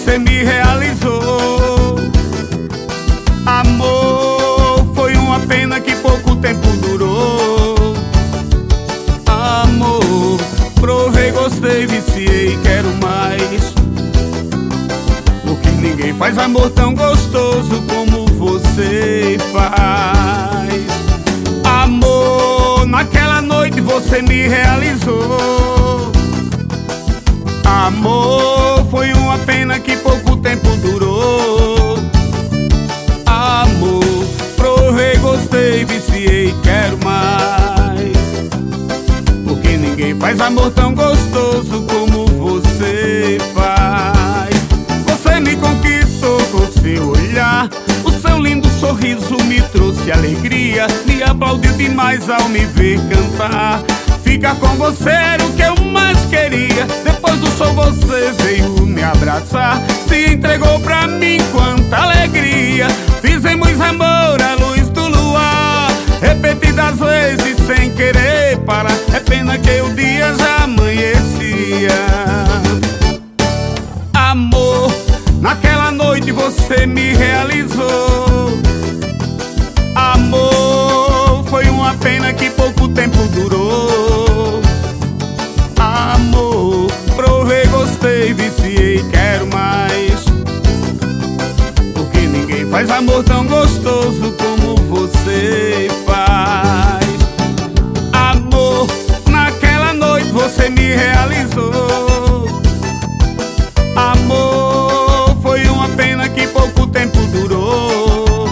você me realizou. Amor, foi uma pena que pouco tempo durou. Amor, provei, gostei, viciei, quero mais. Porque ninguém faz amor tão gostoso como você faz. Amor, naquela noite você me realizou. Amor, foi uma pena que pouco tempo durou. Amor, provei, gostei, viciei, quero mais. Porque ninguém faz amor tão gostoso como você faz. Você me conquistou com seu olhar, o seu lindo sorriso me trouxe alegria, me aplaudiu demais ao me ver cantar. Ficar com você era o que eu mais queria. Depois do show você veio me abraçar, se entregou pra mim, quanta alegria. Fizemos amor à luz do luar, repetidas vezes sem querer parar. É pena que o dia já amanhecia. Amor, naquela noite você me realizou. Amor, foi uma pena que pouco tempo durou. Amor, provei, gostei, viciei, quero mais. Porque ninguém faz amor tão gostoso como você faz. Amor, naquela noite você me realizou. Amor, foi uma pena que pouco tempo durou.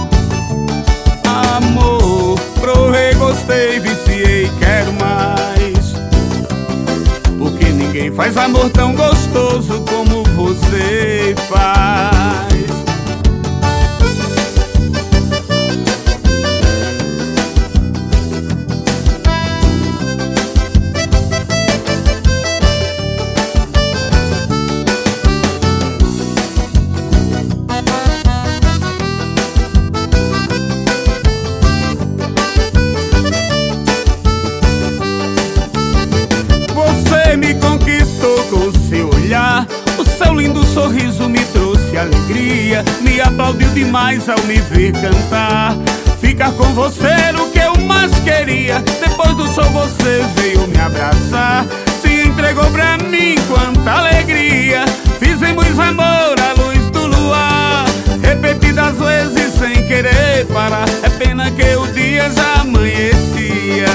Amor, provei, gostei, viciei, quero mais. Porque ninguém faz amor tão gostoso como você faz. Você me conquistou com seu olhar, o seu lindo sorriso me trouxe alegria, me aplaudiu demais ao me ver cantar. Ficar com você era o que eu mais queria. Depois do show você veio me abraçar, se entregou pra mim, quanta alegria. Fizemos amor à luz do luar, repetidas vezes sem querer parar. É pena que o dia já amanhecia.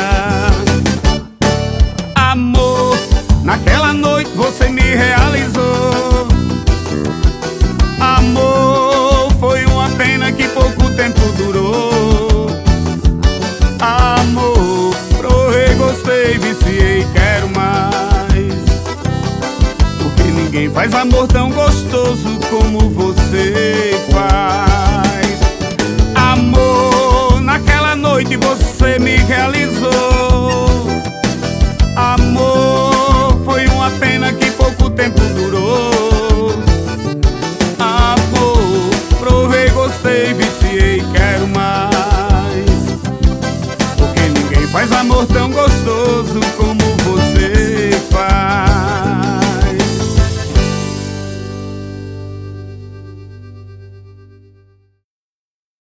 Amor, naquela noite você me realizou. Amor, foi uma pena que pouco tempo durou. Amor, provei, gostei, viciei, quero mais. Porque ninguém faz amor